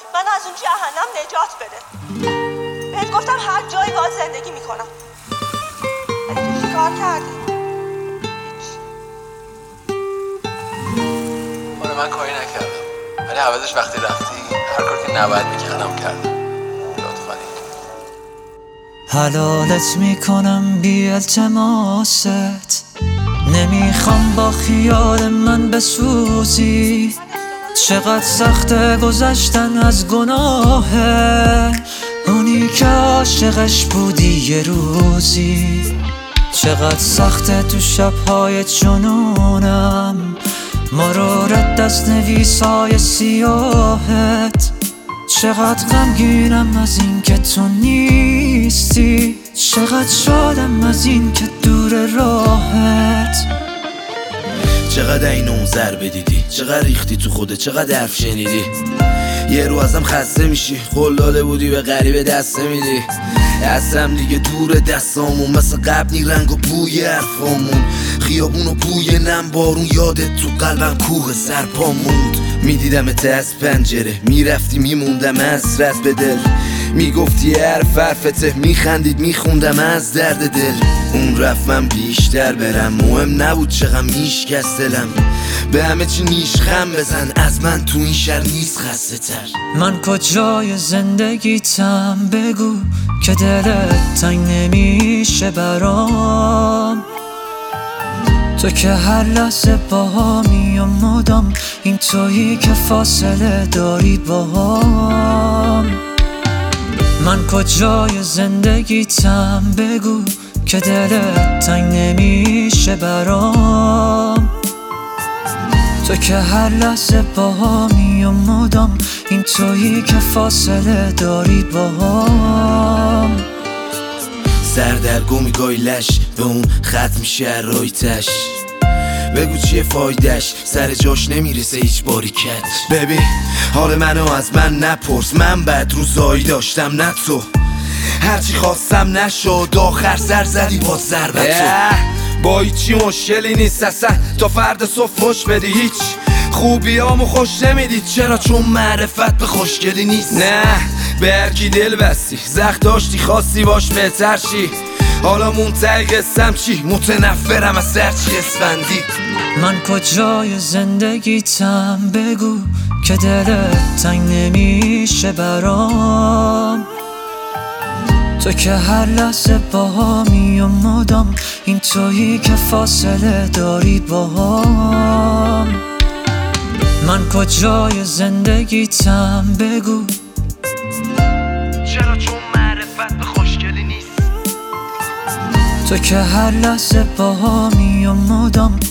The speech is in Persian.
من از اون جهنم نجات بده. بهت گفتم هر جایی باید زندگی میکنم. ولی تو چی کار کردی؟ من کاری نکردم، ولی عوضش وقتی رفتی هر کاری که نباید میکردم کردم. لطفاً حلالت میکنم بی التماست، نمیخوام با خیال من بسوزی. چقدر سخته گذشتن از گناهه، اونی که عاشقش بودی یه روزی. چقدر سخته تو شبهای جنونم مرورت دست نویسای سیاهت. چقدر غمگینم از این که تو نیستی، چقدر شادم از این که دور راهت. چقدر این اون ضربه دیدی، چقدر ریختی تو خوده، چقدر حرف شنیدی. یه رو ازم خسته میشی، قول داده بودی به غریبه دست نمیدی. دستم دیگه دور دستامون، مثل قبل نی رنگ و بوی حرفامون. خیابون و بوی نم بارون، یادت تو قلبم کوه سرپا موند. میدیدمت از پنجره، میرفتی میموندم حسرت به دل. میگفتی حرفته، میخندید میخوندم از درد دل. اون رفت من بیشتر برم، مهم نبود چقدر میشکست دلم. به همه چی نیش خم بزن، از من تو این شهر نیست خسته تر. من کجای زندگیتم بگو که دلت تنگ نمیشه برام. تو که هر لحظه باهامی و مدام، این تویی که فاصله داری باهام. من کجای زندگیتم بگو که دلت تنگ نمیشه برام. تو که هر لحظه باهامی و مدام، این تویی که فاصله داری باهام. سردرگمی گایلش به اون خط میشه رایتش. بگو چیه فایدش، سر جاش نمیرسه هیچ باریکت. ببین حال منو از من نپرس، من بد روزایی داشتم نه تو. هرچی خواستم نشد، آخر سر زدی با ضربتو. با هیچی مشکلی نیست اصلا، تا فرد صبح خوش بدی. هیچ خوبیامو خوش نمیدید، چرا؟ چون معرفت به خوشگلی نیست. نه به هرکی دل بستی، زخم داشتی خواستی باش بهتر چی. حالا منتهی قصم چی؟ متنفرم از سرچی اسفندی. من کجای زندگیتم بگو که دلت تنگ نمیشه برام. تو که هر لحظه باهامی و مدام، این تویی که فاصله داری باهام. من کجای زندگیتم بگو، چرا؟ چون معرفت به خوشگلی نیست. تو که هر لحظه باهامی و مدام،